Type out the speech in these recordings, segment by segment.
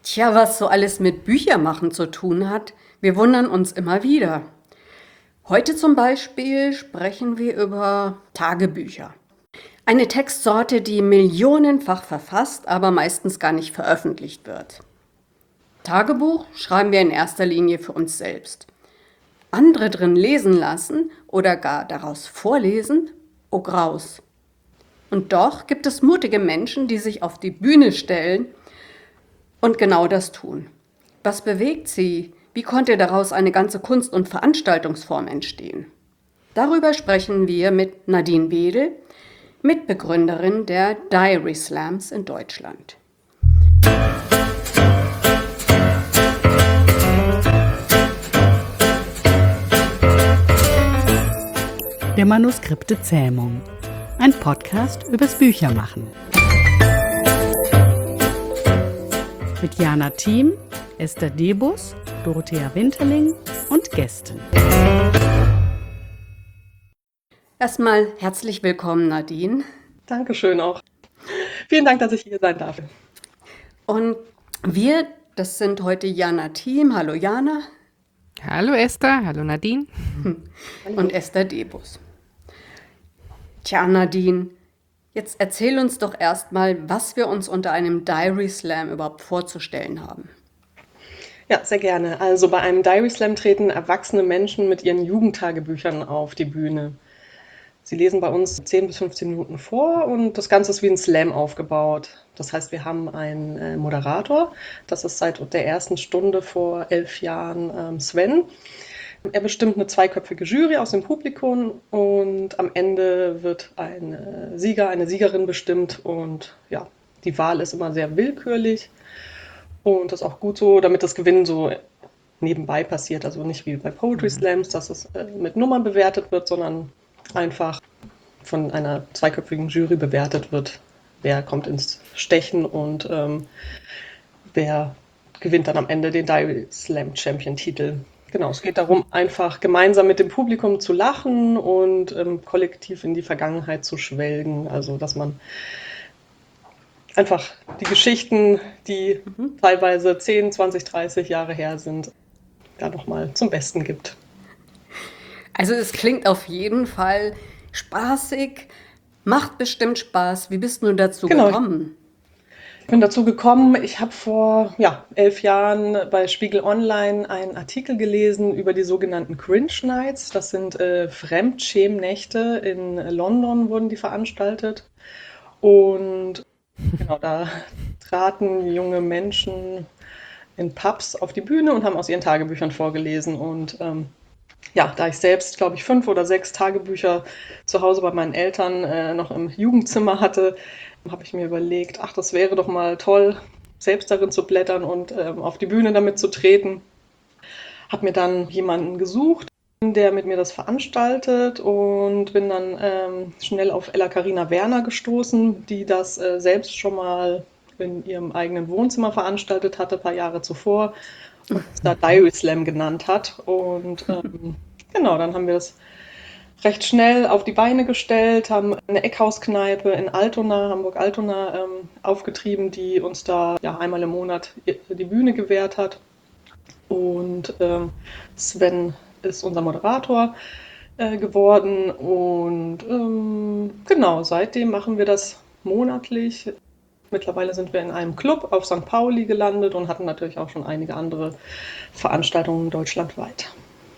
Tja, was so alles mit Büchermachen zu tun hat, wir wundern uns immer wieder. Heute zum Beispiel sprechen wir über Tagebücher. Eine Textsorte, die millionenfach verfasst, aber meistens gar nicht veröffentlicht wird. Tagebuch schreiben wir in erster Linie für uns selbst. Andere drin lesen lassen oder gar daraus vorlesen? Oh Graus. Und doch gibt es mutige Menschen, die sich auf die Bühne stellen und genau das tun. Was bewegt sie? Wie konnte daraus eine ganze Kunst- und Veranstaltungsform entstehen? Darüber sprechen wir mit Nadine Wedel, Mitbegründerin der Diary Slams in Deutschland. Der Manuskripte Zähmung. Ein Podcast übers Büchermachen. Mit Jana Thiem, Esther Debus, Dorothea Winterling und Gästen. Erstmal herzlich willkommen, Nadine. Dankeschön auch. Vielen Dank, dass ich hier sein darf. Und wir, das sind heute Jana Thiem. Hallo Jana. Hallo Esther, hallo Nadine. Und Esther Debus. Tja, Nadine, jetzt erzähl uns doch erstmal, was wir uns unter einem Diary Slam überhaupt vorzustellen haben. Ja, sehr gerne. Also bei einem Diary Slam treten erwachsene Menschen mit ihren Jugendtagebüchern auf die Bühne. Sie lesen bei uns 10 bis 15 Minuten vor und das Ganze ist wie ein Slam aufgebaut. Das heißt, wir haben einen Moderator, das ist seit der ersten Stunde vor 11 Jahren Sven. Er bestimmt eine zweiköpfige Jury aus dem Publikum und am Ende wird ein Sieger, eine Siegerin bestimmt und ja, die Wahl ist immer sehr willkürlich und das ist auch gut so, damit das Gewinnen so nebenbei passiert, also nicht wie bei Poetry Slams, dass es mit Nummern bewertet wird, sondern einfach von einer zweiköpfigen Jury bewertet wird, wer kommt ins Stechen und wer gewinnt dann am Ende den Diary Slam Champion Titel. Genau, es geht darum, einfach gemeinsam mit dem Publikum zu lachen und kollektiv in die Vergangenheit zu schwelgen. Also, dass man einfach die Geschichten, die teilweise 10, 20, 30 Jahre her sind, da nochmal zum Besten gibt. Also es klingt auf jeden Fall spaßig, macht bestimmt Spaß. Wie bist du dazu gekommen? Ich bin dazu gekommen, ich habe vor 11 Jahren bei Spiegel Online einen Artikel gelesen über die sogenannten Cringe Nights. Das sind Fremdschämnächte. In London wurden die veranstaltet. Und genau, da traten junge Menschen in Pubs auf die Bühne und haben aus ihren Tagebüchern vorgelesen. Und da ich selbst, glaube ich, 5 oder 6 Tagebücher zu Hause bei meinen Eltern noch im Jugendzimmer hatte, habe ich mir überlegt, ach, das wäre doch mal toll, selbst darin zu blättern und auf die Bühne damit zu treten. Habe mir dann jemanden gesucht, der mit mir das veranstaltet und bin dann schnell auf Ella Carina Werner gestoßen, die das selbst schon mal in ihrem eigenen Wohnzimmer veranstaltet hatte, ein paar Jahre zuvor und es da Diary Slam genannt hat. Und genau, dann haben wir das recht schnell auf die Beine gestellt, haben eine Eckhauskneipe in Altona, Hamburg-Altona, aufgetrieben, die uns da einmal im Monat die Bühne gewährt hat. Und Sven ist unser Moderator geworden. Und genau, seitdem machen wir das monatlich. Mittlerweile sind wir in einem Club auf St. Pauli gelandet und hatten natürlich auch schon einige andere Veranstaltungen deutschlandweit.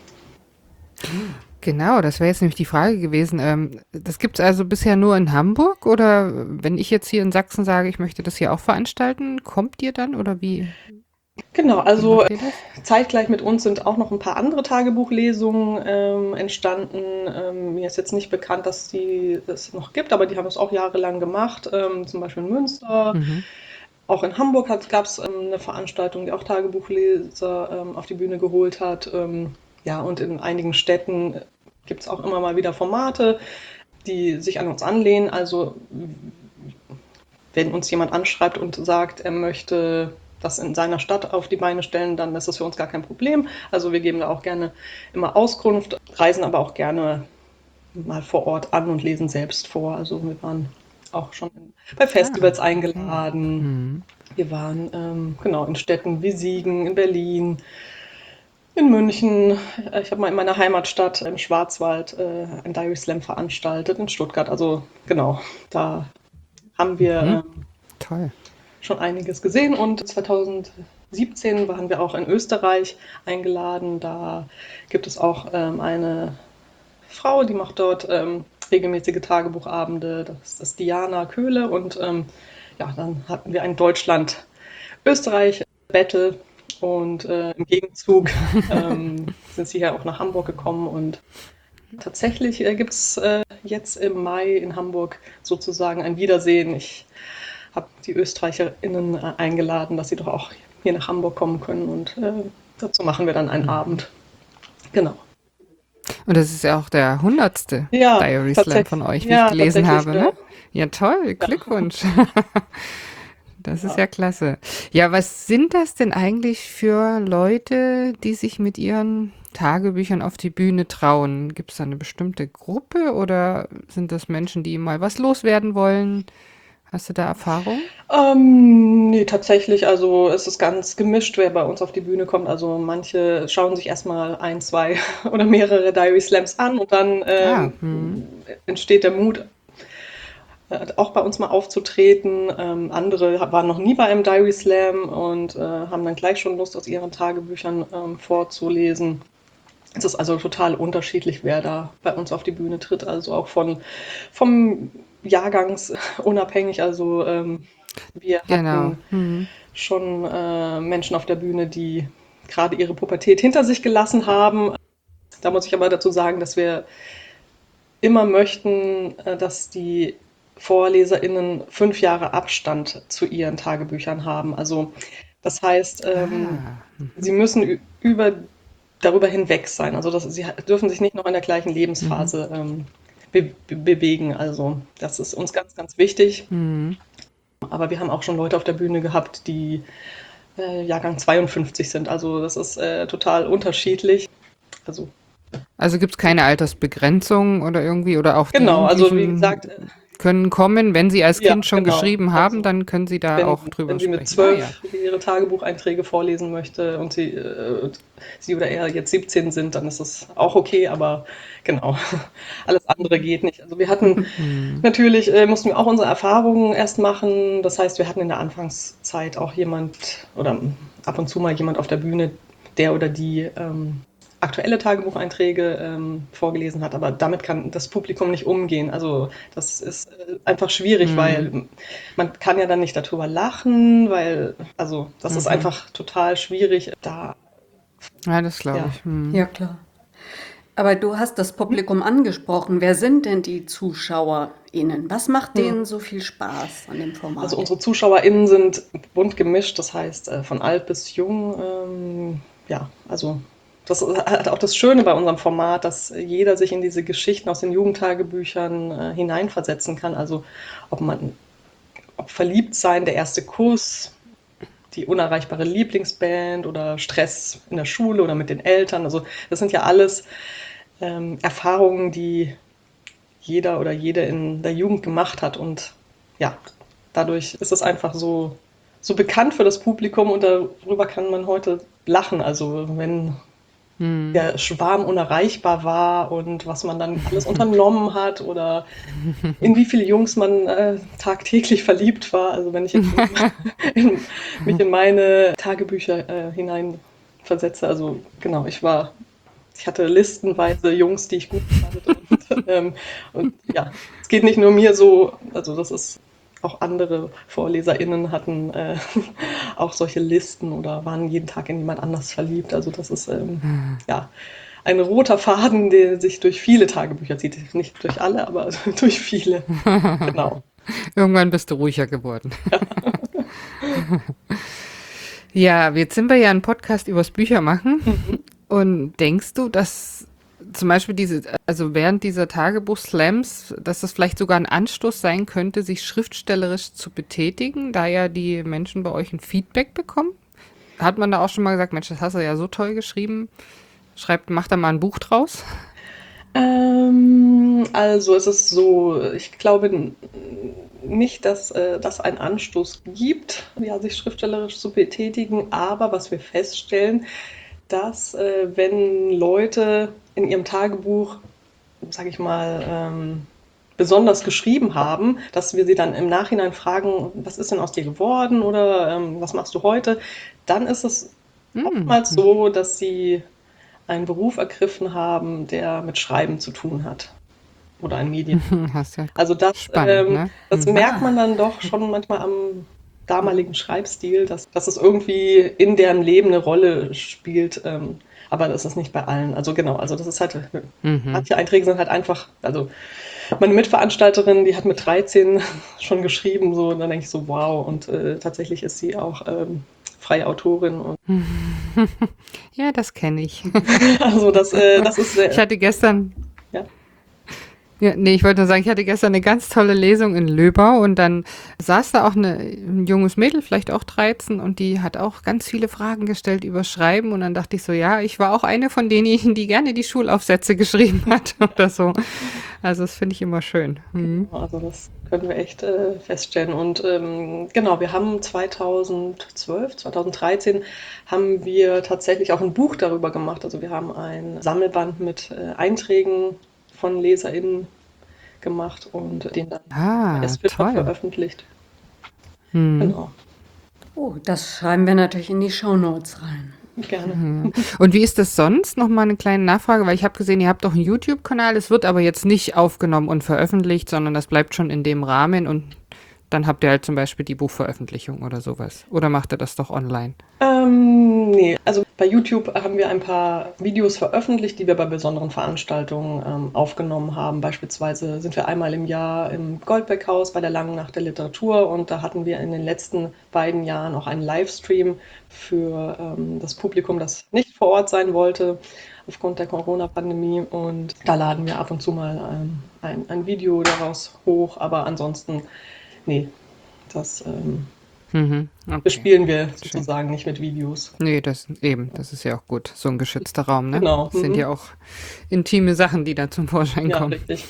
Genau, das wäre jetzt nämlich die Frage gewesen. Das gibt es also bisher nur in Hamburg oder wenn ich jetzt hier in Sachsen sage, ich möchte das hier auch veranstalten, kommt ihr dann oder wie? Genau, also zeitgleich mit uns sind auch noch ein paar andere Tagebuchlesungen entstanden. Mir ist jetzt nicht bekannt, dass die es noch gibt, aber die haben es auch jahrelang gemacht, zum Beispiel in Münster. Auch in Hamburg gab es eine Veranstaltung, die auch Tagebuchleser auf die Bühne geholt hat. Und in einigen Städten gibt es auch immer mal wieder Formate, die sich an uns anlehnen. Also wenn uns jemand anschreibt und sagt, er möchte das in seiner Stadt auf die Beine stellen, dann ist das für uns gar kein Problem. Also wir geben da auch gerne immer Auskunft, reisen aber auch gerne mal vor Ort an und lesen selbst vor. Also wir waren auch schon bei Festivals okay. eingeladen. Mhm. Wir waren genau in Städten wie Siegen, in Berlin, in München. Ich habe mal in meiner Heimatstadt im Schwarzwald ein Diary Slam veranstaltet, in Stuttgart. Also genau, da haben wir Toll. schon einiges gesehen und 2017 waren wir auch in Österreich eingeladen. Da gibt es auch eine Frau, die macht dort regelmäßige Tagebuchabende. Das ist Diana Köhle und ja, dann hatten wir ein Deutschland-Österreich-Battle und im Gegenzug sind sie ja auch nach Hamburg gekommen und tatsächlich gibt es jetzt im Mai in Hamburg sozusagen ein Wiedersehen. Ich habe die ÖsterreicherInnen eingeladen, dass sie doch auch hier nach Hamburg kommen können und dazu machen wir dann einen Abend. Genau. Und das ist ja auch der 100. Ja, Diary Slam von tatsächlich. euch, wie ich Ja, gelesen tatsächlich. habe, ne? Ja, toll. Glückwunsch. Das ist Ja. ja klasse. Ja, was sind das denn eigentlich für Leute, die sich mit ihren Tagebüchern auf die Bühne trauen? Gibt es da eine bestimmte Gruppe oder sind das Menschen, die mal was loswerden wollen? Hast du da Erfahrung? Nee, tatsächlich, also es ist ganz gemischt, wer bei uns auf die Bühne kommt. Also manche schauen sich erstmal ein, zwei oder mehrere Diary Slams an und dann Ah, entsteht der Mut, auch bei uns mal aufzutreten. Andere waren noch nie bei einem Diary Slam und haben dann gleich schon Lust, aus ihren Tagebüchern vorzulesen. Es ist also total unterschiedlich, wer da bei uns auf die Bühne tritt, also auch vom Jahrgangs unabhängig. Also wir genau. hatten schon Menschen auf der Bühne, die gerade ihre Pubertät hinter sich gelassen haben. Da muss ich aber dazu sagen, dass wir immer möchten, dass die VorleserInnen 5 Jahre Abstand zu ihren Tagebüchern haben. Also das heißt, Ah, sie müssen darüber hinweg sein. Also sie dürfen sich nicht noch in der gleichen Lebensphase bewegen. Also das ist uns ganz, ganz wichtig. Aber wir haben auch schon Leute auf der Bühne gehabt, die Jahrgang 52 sind. Also das ist total unterschiedlich. Also also gibt es keine Altersbegrenzung oder irgendwie, oder auch die genau, also wie gesagt, Jugendlichen können kommen, wenn sie als ja, Kind schon genau. geschrieben haben, Also dann können sie da wenn, auch drüber wenn sie mit sprechen. Ah ja. 12 ihre Tagebucheinträge vorlesen möchte und sie oder er jetzt 17 sind, dann ist das auch okay, aber genau, alles andere geht nicht. Also wir hatten natürlich, mussten wir auch unsere Erfahrungen erst machen. Das heißt, wir hatten in der Anfangszeit auch jemand oder ab und zu mal jemand auf der Bühne, der oder die aktuelle Tagebucheinträge vorgelesen hat, aber damit kann das Publikum nicht umgehen. Also das ist einfach schwierig, weil man kann ja dann nicht darüber lachen, weil, also das ist einfach total schwierig. Da, Ja, das glaube ja. ich. Ja, klar. Aber du hast das Publikum angesprochen. Wer sind denn die ZuschauerInnen? Was macht denen so viel Spaß an dem Also Format? unsere ZuschauerInnen sind bunt gemischt, das heißt von alt bis jung. Ja, also das ist halt auch das Schöne bei unserem Format, dass jeder sich in diese Geschichten aus den Jugendtagebüchern hineinversetzen kann. Also ob verliebt sein, der erste Kuss, die unerreichbare Lieblingsband oder Stress in der Schule oder mit den Eltern. Also das sind ja alles Erfahrungen, die jeder oder jede in der Jugend gemacht hat. Und ja, dadurch ist es einfach so bekannt für das Publikum und darüber kann man heute lachen. Also wenn der Schwarm unerreichbar war und was man dann alles unternommen hat oder in wie viele Jungs man tagtäglich verliebt war. Also wenn ich jetzt mich in meine Tagebücher hineinversetze, also genau, ich hatte listenweise Jungs, die ich gut fand. Und ja, es geht nicht nur mir so, also das ist auch andere VorleserInnen hatten auch solche Listen oder waren jeden Tag in jemand anders verliebt. Also das ist ja ein roter Faden, der sich durch viele Tagebücher zieht. Nicht durch alle, aber durch viele. Genau. Irgendwann bist du ruhiger geworden. Ja, jetzt sind wir ja ein Podcast übers Büchermachen. Und denkst du, dass zum Beispiel also während dieser Tagebuch-Slams, dass das vielleicht sogar ein Anstoß sein könnte, sich schriftstellerisch zu betätigen, da ja die Menschen bei euch ein Feedback bekommen? Hat man da auch schon mal gesagt, Mensch, das hast du ja so toll geschrieben, mach da mal ein Buch draus? Also es ist so, ich glaube nicht, dass das einen Anstoß gibt, ja, sich schriftstellerisch zu betätigen, aber was wir feststellen, dass wenn Leute in ihrem Tagebuch, sage ich mal, besonders geschrieben haben, dass wir sie dann im Nachhinein fragen, was ist denn aus dir geworden oder was machst du heute, dann ist es oftmals so, dass sie einen Beruf ergriffen haben, der mit Schreiben zu tun hat oder ein Medien. Hast ja Also spannend, ne? das merkt man dann doch schon manchmal am damaligen Schreibstil, dass es irgendwie in deren Leben eine Rolle spielt, aber das ist nicht bei allen. Also genau, also das ist halt, manche Einträge sind halt einfach, also meine Mitveranstalterin, die hat mit 13 schon geschrieben, so, und dann denke ich so, wow, und tatsächlich ist sie auch freie Autorin. Und Ja, das kenne ich. also das ist sehr, Ich hatte gestern, ja. ja, nee, ich wollte nur sagen, ich hatte gestern eine ganz tolle Lesung in Löbau und dann saß da auch ein junges Mädel, vielleicht auch 13, und die hat auch ganz viele Fragen gestellt über Schreiben und dann dachte ich so, ja, ich war auch eine von denjenigen, die gerne die Schulaufsätze geschrieben hat oder so. Also das finde ich immer schön. Also das können wir echt feststellen. Und genau, wir haben 2012, 2013 haben wir tatsächlich auch ein Buch darüber gemacht. Also wir haben ein Sammelband mit Einträgen von LeserInnen gemacht und den dann bei SPITFA toll. veröffentlicht. Genau, Oh, das schreiben wir natürlich in die Shownotes rein. gerne. Und wie ist das sonst? Nochmal eine kleine Nachfrage, weil ich habe gesehen, ihr habt doch einen YouTube-Kanal, es wird aber jetzt nicht aufgenommen und veröffentlicht, sondern das bleibt schon in dem Rahmen und dann habt ihr halt zum Beispiel die Buchveröffentlichung oder sowas. Oder macht ihr das doch online? Nee, also bei YouTube haben wir ein paar Videos veröffentlicht, die wir bei besonderen Veranstaltungen aufgenommen haben. Beispielsweise sind wir einmal im Jahr im Goldbeck-Haus bei der Langen Nacht der Literatur und da hatten wir in den letzten beiden Jahren auch einen Livestream für das Publikum, das nicht vor Ort sein wollte aufgrund der Corona-Pandemie, und da laden wir ab und zu mal ein Video daraus hoch, aber ansonsten, nee, das Okay. bespielen wir sozusagen nicht mit Videos. Nee, das ist ja auch gut. So ein geschützter Raum, ne? Genau. Das sind ja auch intime Sachen, die da zum Vorschein Ja, kommen. richtig.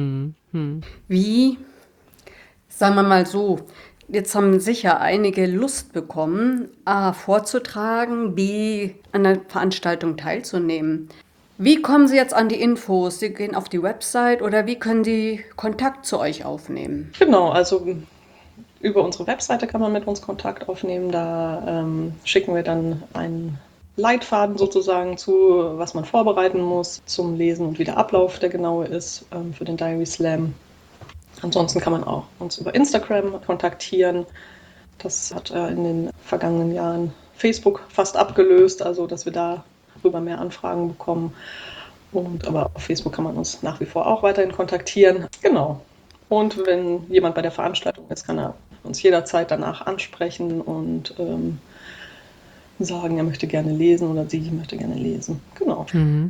Wie, sagen wir mal so, jetzt haben sicher einige Lust bekommen, A, vorzutragen, B, an der Veranstaltung teilzunehmen. Wie kommen Sie jetzt an die Infos? Sie gehen auf die Website oder wie können Sie Kontakt zu euch aufnehmen? Genau, also über unsere Webseite kann man mit uns Kontakt aufnehmen. Da schicken wir dann einen Leitfaden sozusagen zu, was man vorbereiten muss zum Lesen und wie der Ablauf der genaue ist für den Diary Slam. Ansonsten kann man auch uns über Instagram kontaktieren. Das hat in den vergangenen Jahren Facebook fast abgelöst, also dass wir darüber mehr Anfragen bekommen. Aber auf Facebook kann man uns nach wie vor auch weiterhin kontaktieren. Genau. Und wenn jemand bei der Veranstaltung ist, kann er uns jederzeit danach ansprechen und sagen, er möchte gerne lesen oder sie möchte gerne lesen. Genau.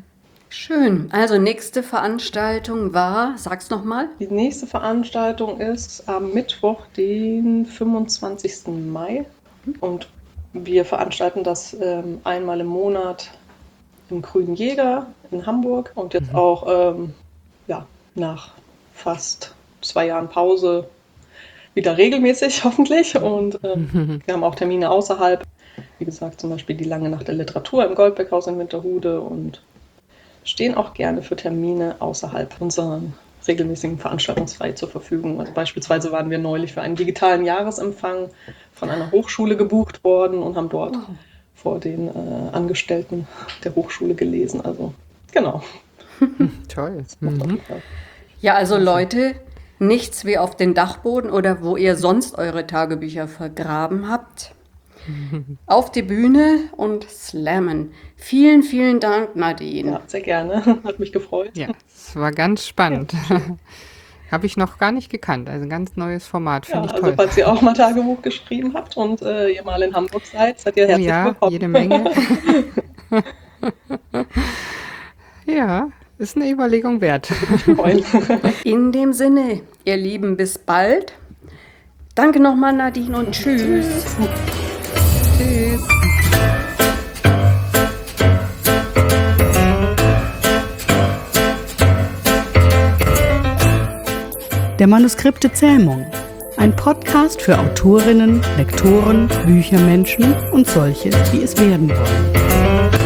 Schön. Also nächste Veranstaltung war, sag's nochmal. Die nächste Veranstaltung ist am Mittwoch, den 25. Mai. Und wir veranstalten das einmal im Monat im Grünen Jäger in Hamburg. Und jetzt auch nach fast 2 Jahren Pause wieder regelmäßig, hoffentlich. Und wir haben auch Termine außerhalb. Wie gesagt, zum Beispiel die Lange Nacht der Literatur im Goldbeck-Haus in Winterhude, und stehen auch gerne für Termine außerhalb unserer regelmäßigen Veranstaltungsreihe zur Verfügung. Also beispielsweise waren wir neulich für einen digitalen Jahresempfang von einer Hochschule gebucht worden und haben dort vor den Angestellten der Hochschule gelesen. Also genau. Toll. Ja, also Leute, nichts wie auf den Dachboden oder wo ihr sonst eure Tagebücher vergraben habt. Auf die Bühne und slammen. Vielen, vielen Dank, Nadine. Ja, sehr gerne. Hat mich gefreut. Ja, es war ganz spannend. Habe ich noch gar nicht gekannt. Also ein ganz neues Format, finde ich also toll. falls ihr auch mal Tagebuch geschrieben habt und ihr mal in Hamburg seid ihr herzlich willkommen. Jede Menge. Ja, ist eine Überlegung wert. In dem Sinne, ihr Lieben, bis bald. Danke nochmal, Nadine, und tschüss. Tschüss. Der Manuskripte-Zähmung. Ein Podcast für Autorinnen, Lektoren, Büchermenschen und solche, die es werden wollen.